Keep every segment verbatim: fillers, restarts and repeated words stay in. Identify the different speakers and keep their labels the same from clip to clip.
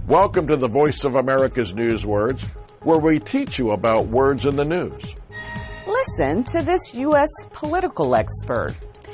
Speaker 1: Welcome to the Voice of America's News Words, where we teach you about words in the news.
Speaker 2: Listen to this U S political expert.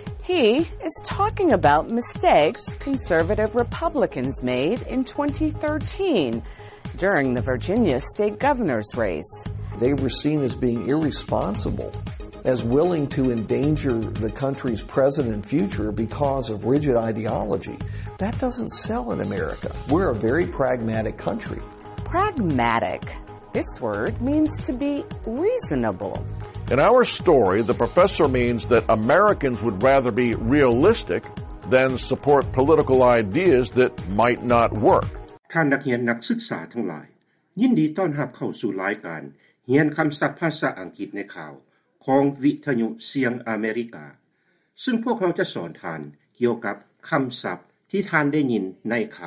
Speaker 2: He is talking about mistakes conservative Republicans made in twenty thirteen during the Virginia state governor's race.
Speaker 3: They were seen as being irresponsible, as willing to endanger the country's present and future because of rigid ideology. That doesn't sell in America. We're a very pragmatic country.
Speaker 2: Pragmatic. This word means to be reasonable.
Speaker 1: In our story, the professor means that Americans would rather be realistic than support political ideas that might not work.
Speaker 4: ท่านนักเรียนนักศึกษาทั้งหลายยินดีต้อนรับเข้าสู่รายการเรียนคำศัพท์ภาษาอังกฤษในข่าวของวิทยุเสียงอเมริกาซึ่งพวกเราจะสอนท่านเกี่ยวกับคำศัพท์ที่ท่านได้ยินในข่าว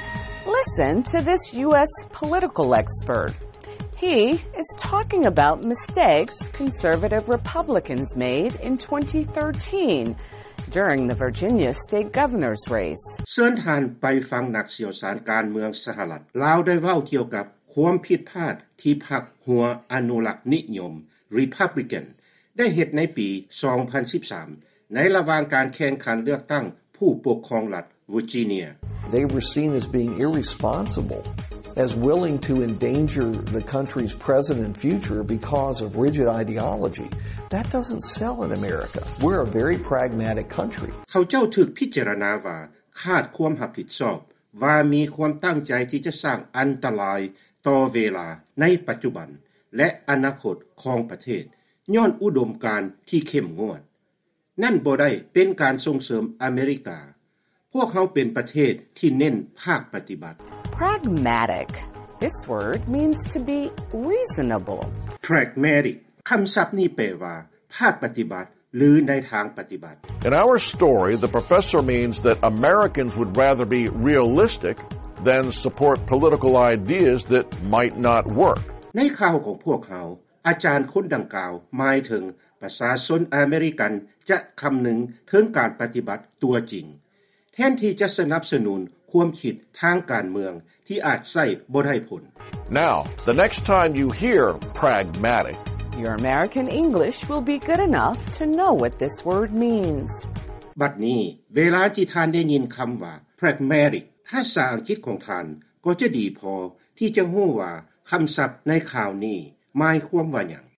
Speaker 2: Listen to this U S political expert. He is talking about mistakes conservative Republicans made in twenty thirteen during the Virginia state governor's race.
Speaker 4: เชิญท่านไปฟังนักเชี่ยวชาญการเมืองสหรัฐลาวได้เว้าเกี่ยวกับความผิดพลาดที่พรรคหัวอนุรักษ์นิยม Republican ได้เฮ็ดในปีสองพันสิบสามในระหว่างการแข่งขันเลือกตั้งผู้ปกครองรัฐ Virginia.
Speaker 3: They were seen as being irresponsible, as willing to endanger the country's present and future because of rigid ideology. That doesn't sell in America. We're a very pragmatic country.
Speaker 4: เขาเจ้าถูกพิจารณาว่าขาดความรับผิดชอบว่ามีความตั้งใจที่จะสร้างอันตรายต่อเวลาในปัจจุบันและอนาคตของประเทศย้อนอุดมการณ์ที่เข้มงวดนั่นบ่ได้เป็นการส่งเสริมอเมริกาพวกเขาเป็นประเทศที่เน้นภาคปฏิบัติ
Speaker 2: Pragmatic. This word means to be reasonable.
Speaker 4: Pragmatic คำศัพท์นี้แปลว่าภาคปฏิบัติหรือในทางปฏิบัติ
Speaker 1: In our story, the professor means that Americans would rather be realistic than support political ideas that might not work.
Speaker 4: ในข่าวของพวกเขาอาจารย์คนดังกล่าวหมายถึงประชาชนอเมริกันจะคำนึงถึงการปฏิบัติตัวจริงแทนที่จะสนับสนุนความคิดทางการเมืองที่อาจใช้บ่ได้ผล
Speaker 1: Now, the next time you hear pragmatic,
Speaker 2: Your American English will be good enough to know what this word means.
Speaker 4: บัดนี้เวลาที่ท่านได้ยินคำว่า pragmatic ภาษาอังกฤษของท่านก็จะดีพอที่จะรู้ว่าคำศัพท์ในข่าวนี้หมายความว่าหยัง